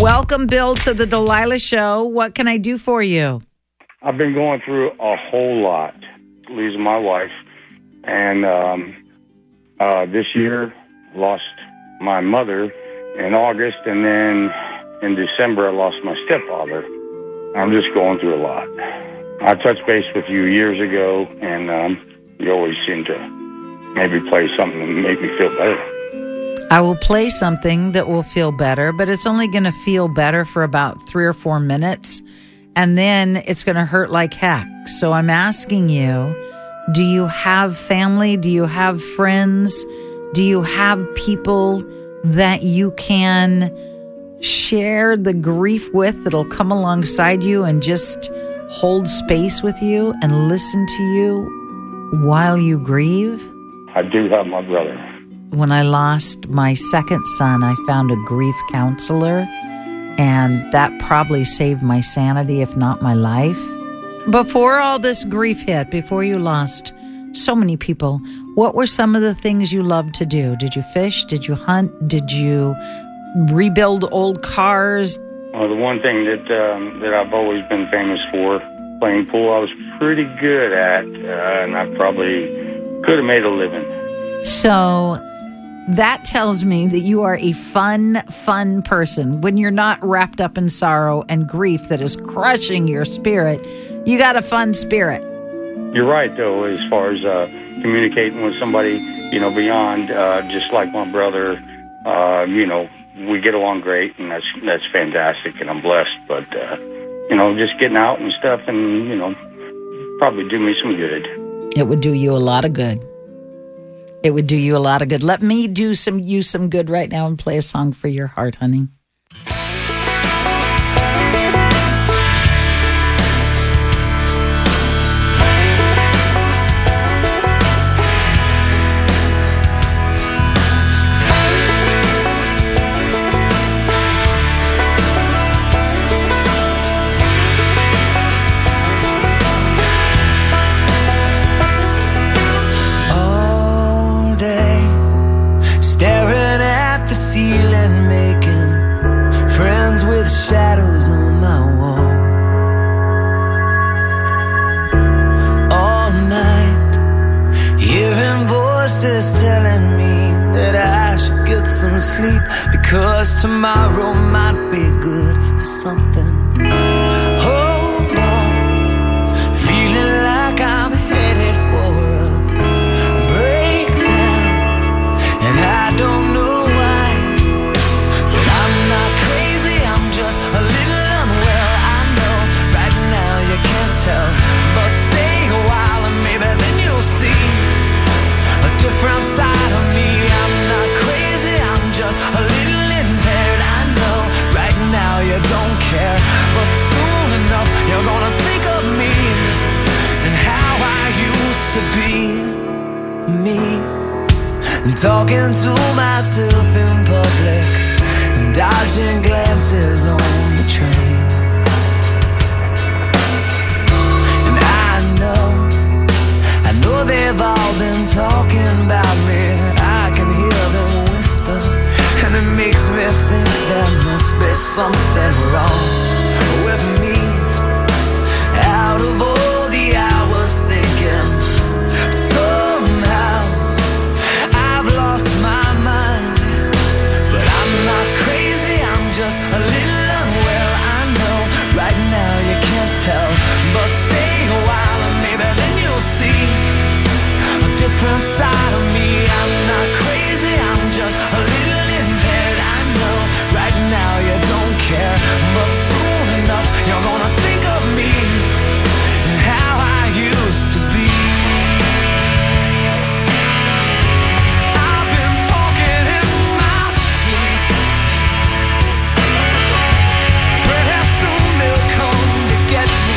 Welcome, Bill, to the Delilah Show. What can I do for you? I've been going through a whole lot, losing my wife. And this year, lost my mother in August. And then in December, I lost my stepfather. I'm just going through a lot. I touched base with you years ago, and you always seem to maybe play something to make me feel better. I will play something that will feel better, but it's only going to feel better for about 3 or 4 minutes, and then it's going to hurt like heck. So I'm asking you, do you have family? Do you have friends? Do you have people that you can share the grief with that'll come alongside you and just hold space with you and listen to you while you grieve? I do have my brother. When I lost my second son, I found a grief counselor, and that probably saved my sanity, if not my life. Before all this grief hit, before you lost so many people, what were some of the things you loved to do? Did you fish? Did you hunt? Did you rebuild old cars? Well, the one thing that I've always been famous for, playing pool, I was pretty good at, and I probably could have made a living. So that tells me that you are a fun person. When you're not wrapped up in sorrow and grief that is crushing your spirit, you got a fun spirit. You're right, though, as far as communicating with somebody, beyond just like my brother, we get along great, and that's fantastic, and I'm blessed. But, just getting out and stuff and, probably do me some good. It would do you a lot of good. It would do you a lot of good. Let me do you some good right now and play a song for your heart, honey. Shadows on my wall. All night, hearing voices telling me that I should get some sleep, because tomorrow might be good for something. Hold on, feeling like I'm headed for a breakdown, and I don't know but stay a while and maybe then you'll see a different side of me. I'm not crazy, I'm just a little impaired. I know right now you don't care, but soon enough you're gonna think of me and how I used to be me, and talking to myself in public and dodging glances on the train. I know they've all been talking about me. I can hear them whisper, and it makes me think there must be something wrong with me. Out of all the hours thinking, somehow I've lost my mind. But I'm not crazy, I'm just a little unwell. I know right now you can't tell, but stay a while and maybe then you'll see a different side of me. I'm not crazy, I'm just a little impaired. I know right now you don't care, but soon enough you're gonna think of me and how I used to be. I've been talking in my sleep. Pretty soon they'll come to get me.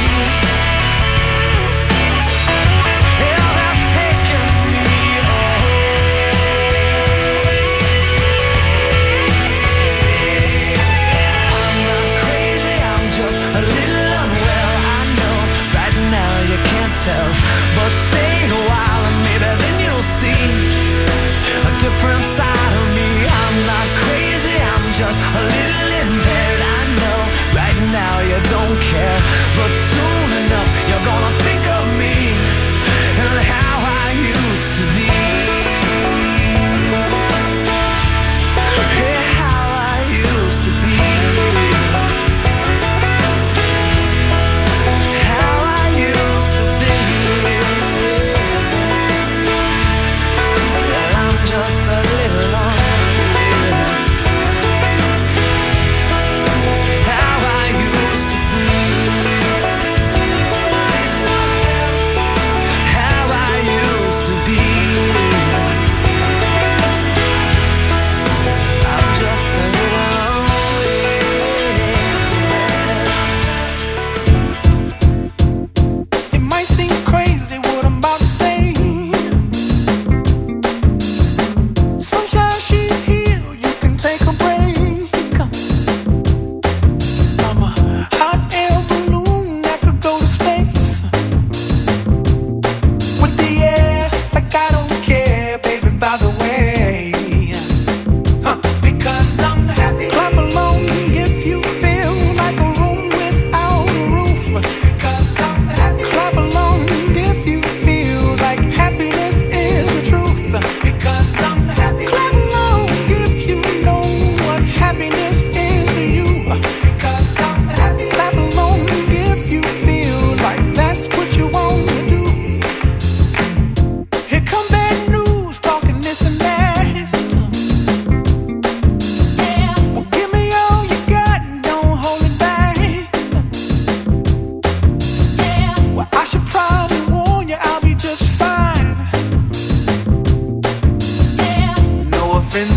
But stay a while and maybe then you'll see a different side of me. I'm not crazy, I'm just a little impaired. I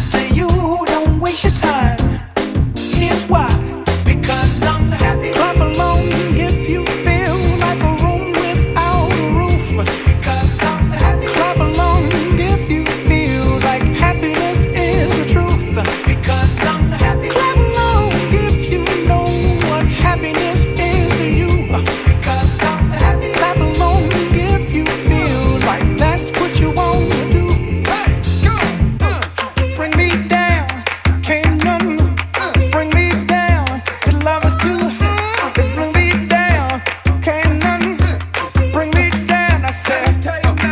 to you, don't waste your time. Here's why. Because I'm happy. Clap along if you feel like a room without a roof. Because I'm happy. Clap along if you feel like happiness is the truth. Because I'm happy. Clap along if you know what happiness is to you. Because I'm happy. Clap along if you feel like that's what you want to do. Hey, go. Bring me down, can't none bring me down. The love is too high. Bring me down, can't none bring me down. I said,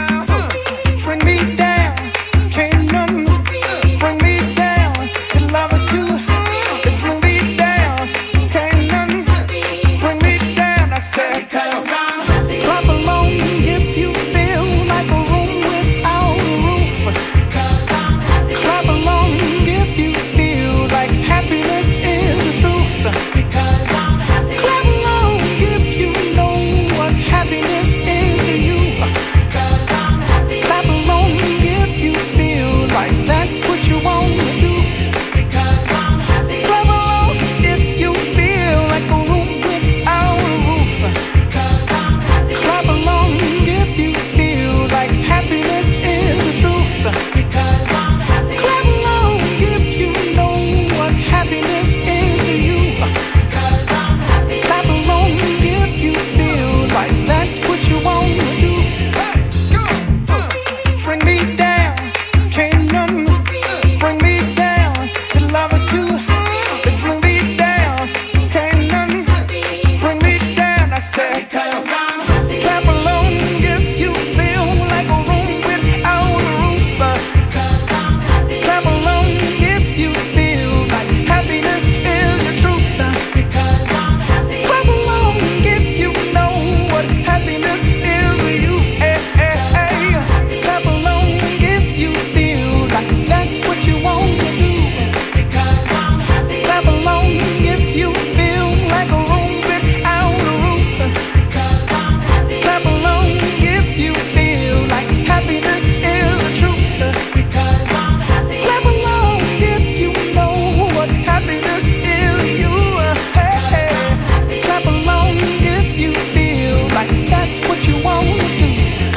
bring me down, can't none bring me down. The love is too high. Bring me down, can't none bring me down. I said, because I'm happy. Clap along if you feel like a room without a roof. Because I'm happy. Clap along if you feel like happiness is the truth. Because I'm happy. Clap along if you know what happiness is to you. Because I'm happy. Clap along if you feel like that's what you want to do. Because I'm happy. Clap along if you feel like a room without a roof. Because I'm happy. Clap along if you feel like happiness is the truth. Because I'm happy. Clap along if you know what happiness is to you. Because I'm happy. Clap along if you feel like that's what you want to do. Hey, go. Bring me down, can't none bring me down. The love is too high. Bring me down, can't none bring me down. I said, because I'm happy. Clap along if you feel like a room without a roof. Because I'm happy. Clap along if you feel like happiness is the truth. Because I'm happy. Clap along if you know what happiness is to you. Hey, hey, hey. Clap along if you feel like that's what you want to do. Because I'm happy. Clap along if you feel like a room without a roof. Because I'm happy. Clap along if you feel like happiness is the truth. Because I'm happy. Clap along if you know what happiness is to you. Hey, hey. Clap along if you feel like that's what you want to do.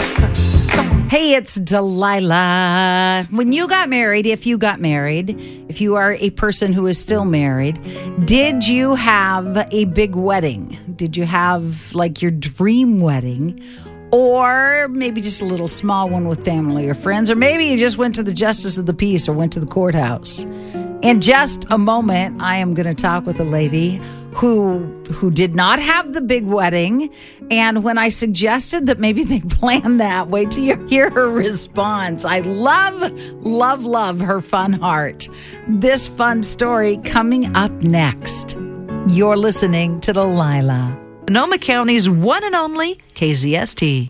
Hey, it's Delilah. When you got married, if you got married, if you are a person who is still married, did you have a big wedding? Did you have like your dream wedding? Or maybe just a little small one with family or friends? Or maybe you just went to the Justice of the Peace or went to the courthouse? In just a moment, I am going to talk with a lady who did not have the big wedding. And when I suggested that maybe they planned that, wait till you hear her response. I love her fun heart. This fun story coming up next. You're listening to Delilah, Sonoma County's one and only KZST.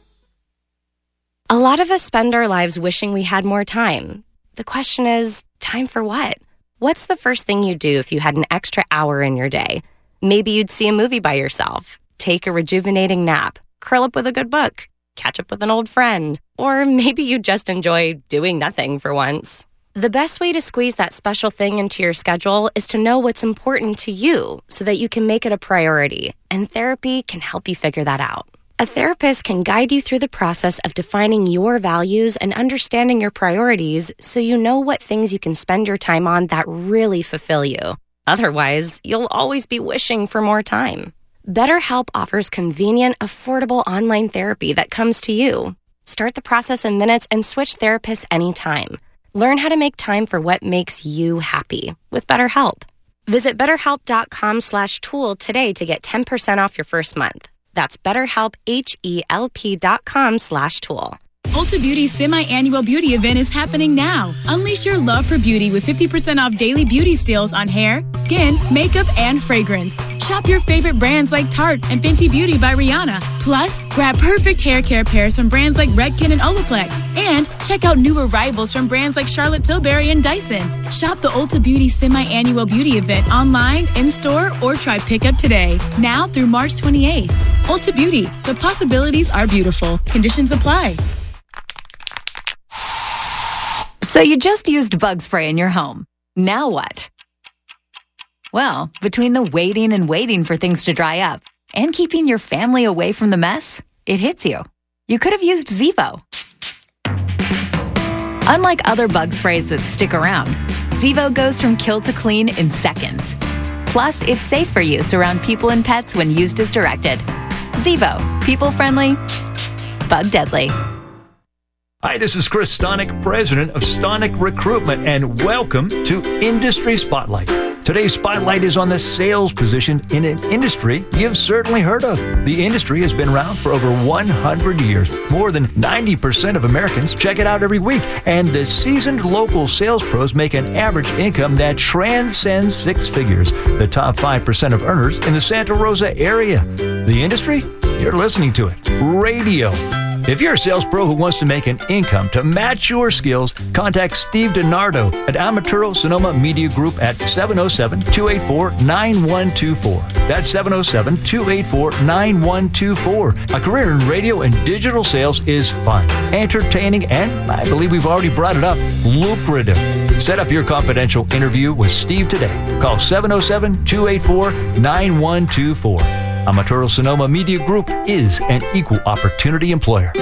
A lot of us spend our lives wishing we had more time. The question is, time for what? What's the first thing you'd do if you had an extra hour in your day? Maybe you'd see a movie by yourself, take a rejuvenating nap, curl up with a good book, catch up with an old friend, or maybe you'd just enjoy doing nothing for once. The best way to squeeze that special thing into your schedule is to know what's important to you so that you can make it a priority, and therapy can help you figure that out. A therapist can guide you through the process of defining your values and understanding your priorities so you know what things you can spend your time on that really fulfill you. Otherwise, you'll always be wishing for more time. BetterHelp offers convenient, affordable online therapy that comes to you. Start the process in minutes and switch therapists anytime. Learn how to make time for what makes you happy with BetterHelp. Visit BetterHelp.com/tool today to get 10% off your first month. That's BetterHelp, HELP.com/tool. Ulta Beauty's semi-annual beauty event is happening now. Unleash your love for beauty with 50% off daily beauty steals on hair, skin, makeup, and fragrance. Shop your favorite brands like Tarte and Fenty Beauty by Rihanna. Plus, grab perfect hair care pairs from brands like Redken and Olaplex. And check out new arrivals from brands like Charlotte Tilbury and Dyson. Shop the Ulta Beauty semi-annual beauty event online, in-store, or try pickup today. Now through March 28th. Ulta Beauty. The possibilities are beautiful. Conditions apply. So you just used bug spray in your home. Now what? Well, between the waiting for things to dry up and keeping your family away from the mess, it hits you. You could have used Zevo. Unlike other bug sprays that stick around, Zevo goes from kill to clean in seconds. Plus, it's safe for use around people and pets when used as directed. Zevo. People-friendly. Bug-deadly. Hi, this is Chris Stonick, president of Stonick Recruitment, and welcome to Industry Spotlight. Today's spotlight is on the sales position in an industry you've certainly heard of. The industry has been around for over 100 years. More than 90% of Americans check it out every week, and the seasoned local sales pros make an average income that transcends six figures. The top 5% of earners in the Santa Rosa area. The industry? You're listening to it. Radio. If you're a sales pro who wants to make an income to match your skills, contact Steve DiNardo at Amaturo Sonoma Media Group at 707-284-9124. That's 707-284-9124. A career in radio and digital sales is fun, entertaining, and I believe we've already brought it up, lucrative. Set up your confidential interview with Steve today. Call 707-284-9124. Amaturo Sonoma Media Group is an equal opportunity employer.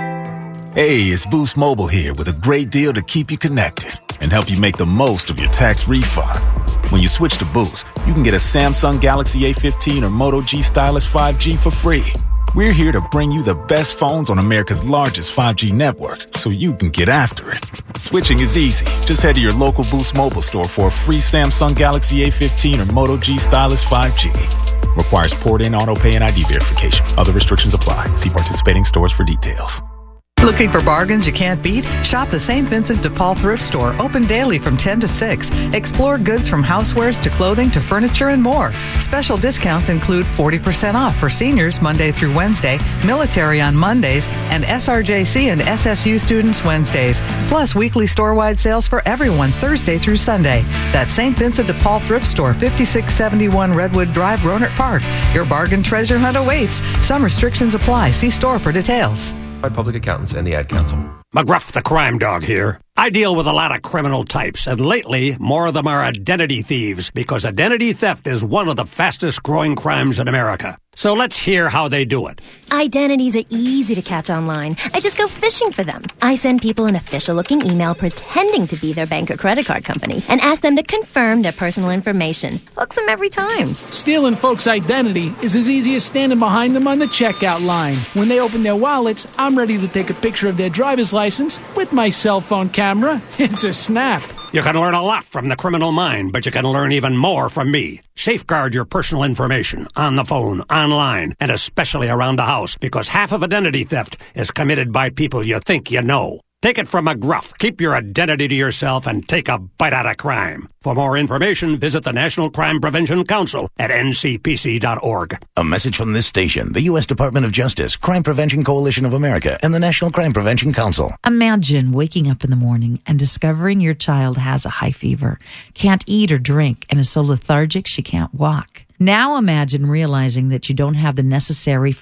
Hey, it's Boost Mobile here with a great deal to keep you connected and help you make the most of your tax refund. When you switch to Boost, you can get a Samsung Galaxy A15 or Moto G Stylus 5G for free. We're here to bring you the best phones on America's largest 5G networks so you can get after it. Switching is easy. Just head to your local Boost Mobile store for a free Samsung Galaxy A15 or Moto G Stylus 5G. Requires port-in, auto-pay, and ID verification. Other restrictions apply. See participating stores for details. Looking for bargains you can't beat? Shop the St. Vincent de Paul Thrift Store, open daily from 10 to 6. Explore goods from housewares to clothing to furniture and more. Special discounts include 40% off for seniors Monday through Wednesday, military on Mondays, and SRJC and SSU students Wednesdays. Plus weekly store-wide sales for everyone Thursday through Sunday. That's St. Vincent de Paul Thrift Store, 5671 Redwood Drive, Rohnert Park. Your bargain treasure hunt awaits. Some restrictions apply. See store for details. By public accountants and the Ad Council. McGruff the Crime Dog here. I deal with a lot of criminal types, and lately, more of them are identity thieves, because identity theft is one of the fastest growing crimes in America. So let's hear how they do it. Identities are easy to catch online. I just go fishing for them. I send people an official-looking email pretending to be their bank or credit card company and ask them to confirm their personal information. Hooks them every time. Stealing folks' identity is as easy as standing behind them on the checkout line. When they open their wallets, I'm ready to take a picture of their driver's license with my cell phone camera. It's a snap. You can learn a lot from the criminal mind, but you can learn even more from me. Safeguard your personal information on the phone, online, and especially around the house, because half of identity theft is committed by people you think you know. Take it from McGruff. Keep your identity to yourself and take a bite out of crime. For more information, visit the National Crime Prevention Council at ncpc.org. A message from this station, the U.S. Department of Justice, Crime Prevention Coalition of America, and the National Crime Prevention Council. Imagine waking up in the morning and discovering your child has a high fever, can't eat or drink, and is so lethargic she can't walk. Now imagine realizing that you don't have the necessary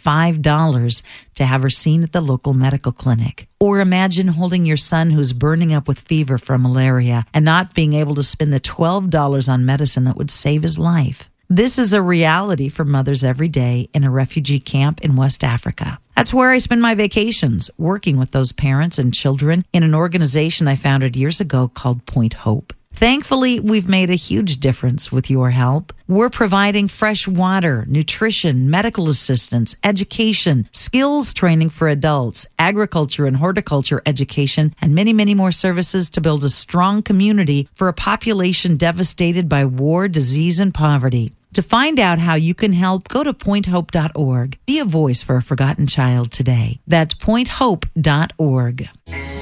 $5 to have her seen at the local medical clinic. Or imagine holding your son who's burning up with fever from malaria and not being able to spend the $12 on medicine that would save his life. This is a reality for mothers every day in a refugee camp in West Africa. That's where I spend my vacations, working with those parents and children in an organization I founded years ago called Point Hope. Thankfully, we've made a huge difference with your help. We're providing fresh water, nutrition, medical assistance, education, skills training for adults, agriculture and horticulture education, and many, many more services to build a strong community for a population devastated by war, disease, and poverty. To find out how you can help, go to pointhope.org. Be a voice for a forgotten child today. That's pointhope.org.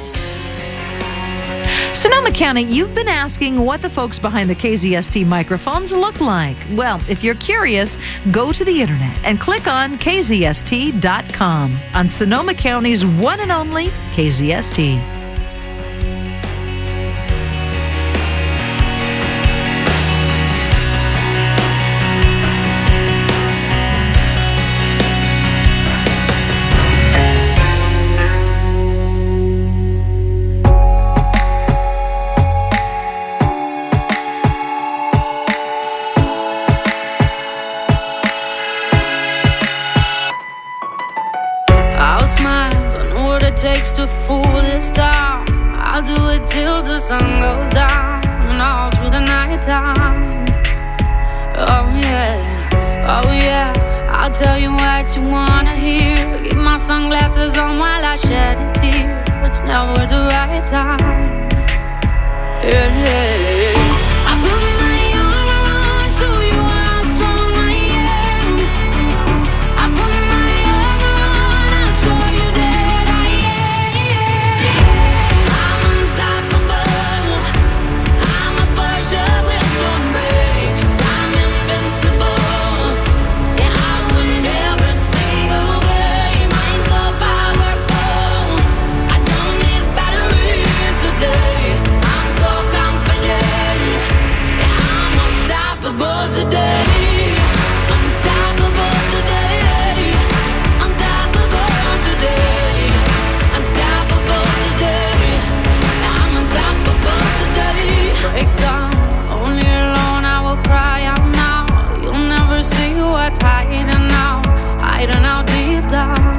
Sonoma County, you've been asking what the folks behind the KZST microphones look like. Well, if you're curious, go to the internet and click on KZST.com on Sonoma County's one and only KZST. takes to fool this town. I'll do it till the sun goes down and all through the night time. Oh yeah, I'll tell you what you wanna hear. Keep my sunglasses on while I shed a tear. It's never the right time. Yeah. I put my arm around, show you how strong I am. I put my arm around, I'll show you that I am. I'm unstoppable. I'm a Porsche with no brakes. I'm invincible. Yeah, I win every single game. I'm so powerful. I don't need batteries to play. I'm so confident. Yeah, I'm unstoppable today. Unstoppable today. Unstoppable today. Unstoppable today. Yeah, I'm unstoppable today. Break down, only alone I will cry out now. You'll never see what's hiding out deep down.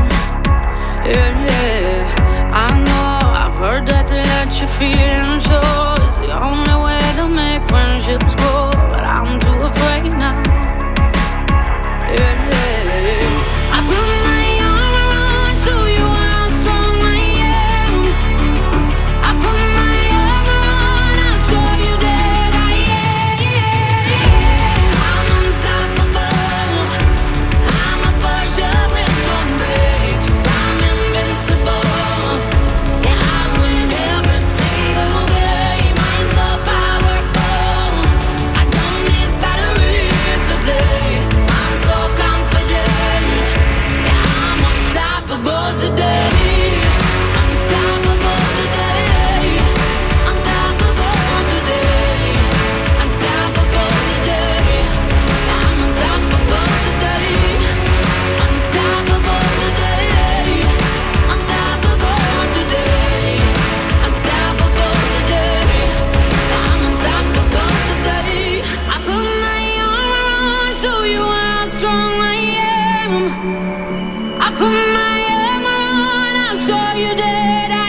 Yeah. I know, I've heard that to let your feelings show is the only way to make friendships grow, but I'm too afraid now. Yeah. I put my arm around, show you how strong I am. I put my arm around, I'll show you that I am. I'm unstoppable. I'm a Porsche with no brakes. I'm invincible. Yeah, I win every single game. I'm so powerful. I don't need batteries to play. I'm so confident. Yeah, I'm unstoppable today. Unstoppable today. Unstoppable today. Unstoppable today. I'm unstoppable today. Unstoppable today. Unstoppable today. Unstoppable today. I'm unstoppable today. I put my arm around, show you how strong I am. I put my arm around, I'll show you that I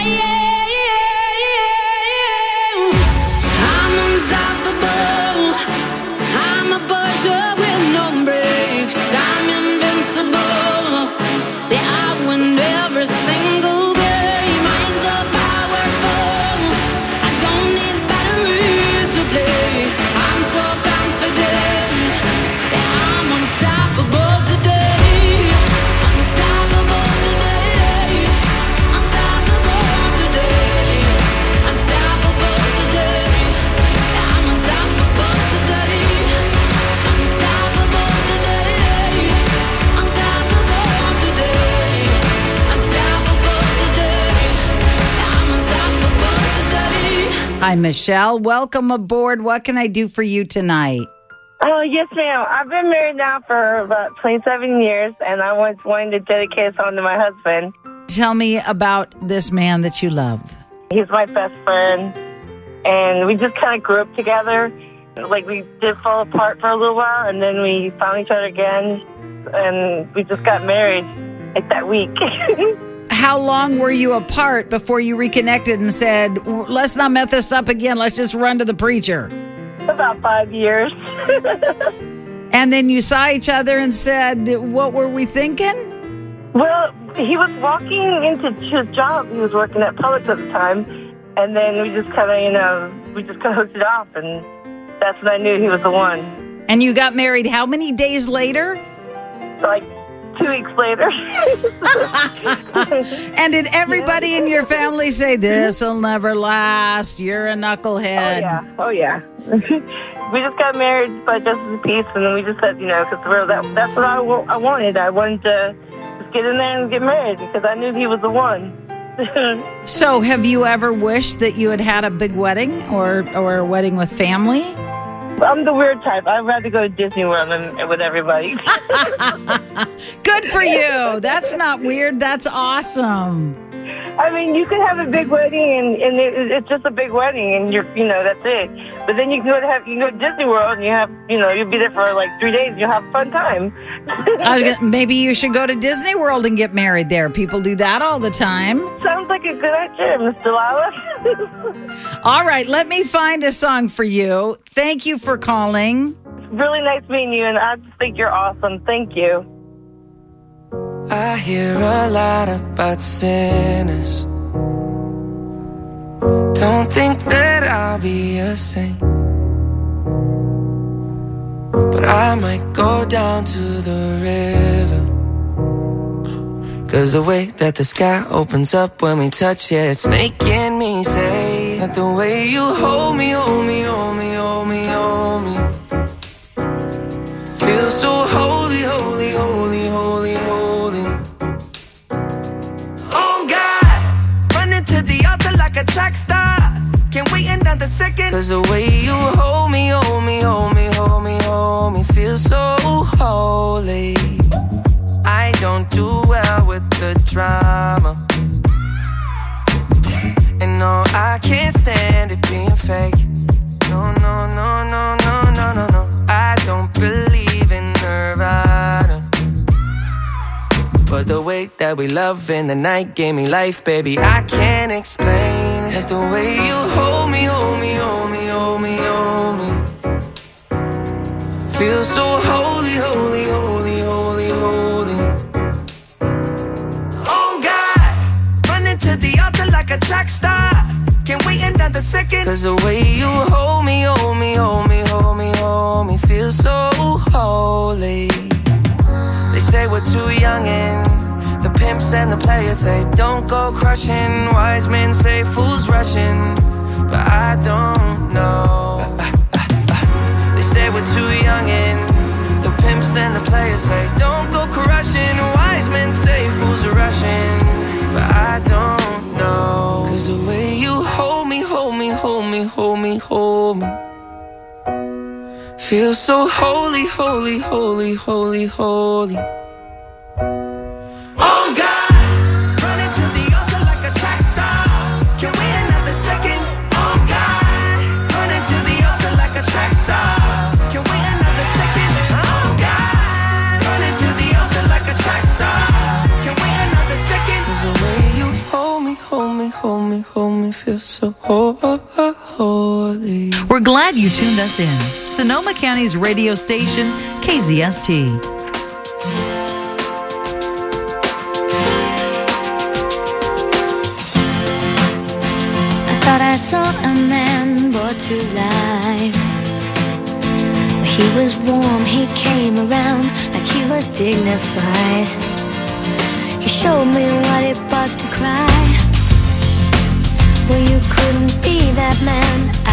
am. I'm unstoppable. I'm a Porsche with no brakes. I'm invincible. Yeah, I win every single game. I'm so powerful. I don't need batteries to play. I'm so confident. Yeah, I'm unstoppable today. Unstoppable today. Unstoppable today. Unstoppable today. Yeah, I'm unstoppable today. Unstoppable today. Unstoppable today. Unstoppable today. Yeah, I'm unstoppable today. Hi, Michelle. Welcome aboard. What can I do for you tonight? Oh, yes, ma'am. I've been married now for about 27 years, and I was wanting to dedicate a song to my husband. Tell me about this man that you love. He's my best friend, and we just kind of grew up together. Like, we did fall apart for a little while, and then we found each other again, and we just got married like that week. How long were you apart before you reconnected and said, let's not mess this up again, let's just run to the preacher? About 5 years. And then you saw each other and said, what were we thinking? Well, he was walking into his job. He was working at Publix at the time. And then we just kind of, hooked it off. And that's when I knew he was the one. And you got married how many days later? Like 2 weeks later. And did everybody in your family say, this'll never last, you're a knucklehead? Oh, yeah. We just got married by justice of peace, and then we just said, because that's what I wanted. I wanted to just get in there and get married because I knew he was the one. So have you ever wished that you had had a big wedding or a wedding with family? I'm the weird type. I'd rather go to Disney World than with everybody. Good for you. That's not weird. That's awesome. I mean, you could have a big wedding, and it's just a big wedding, and that's it. But then you can go to Disney World, and you'll be there for like 3 days, and you'll have a fun time. Maybe you should go to Disney World and get married there. People do that all the time. Sounds like a good idea, Miss Delilah. All right, let me find a song for you. Thank you for calling. It's really nice meeting you, and I just think you're awesome. Thank you. I hear a lot about sinners. Don't think that I'll be a saint, but I might go down to the river. 'Cause the way that the sky opens up when we touch it, it's making me say that the way you hold me, hold me, hold me, hold me, hold me, feels so holy, holy, holy, holy, holy. Oh God, running to the altar like a track star, can't wait another second. 'Cause the way you hold me, hold me, hold me, hold me, hold me, feels so holy. I don't do well with the drama, and no, I can't stand it being fake. No, no, no, no, no, no, no, no. I don't believe in Nirvana, but the way that we love in the night gave me life, baby. I can't explain it. The way you hold me, hold me, hold me, hold me, hold me, feels so holy, holy, holy, holy, holy. Oh God, running to the altar like a track star, can't wait another second. 'Cause the way you hold me, hold me, hold me, hold me, hold me, feels so holy. They say we're too young and the pimps and the players say don't go crushing. Wise men say fools rushing, but I don't know. They say we're too young and the pimps and the players say don't go crushing. Wise men say fools are rushing, but I don't know. 'Cause the way you hold me, hold me, hold me, hold me, hold me, feels so holy, holy, holy, holy, holy. Oh God, running to the altar like a track star, can't wait another second. Oh God, running to the altar like a track star, can't wait another second. Oh God, running to the altar like a track star, can't wait another second. 'Cause the way you hold me, hold me, hold me, hold me, feels so holy. We're glad you tuned us in. Sonoma County's radio station, KZST. I thought I saw a man brought to life. He was warm, he came around like he was dignified. He showed me what it was to cry. Well, you couldn't be that man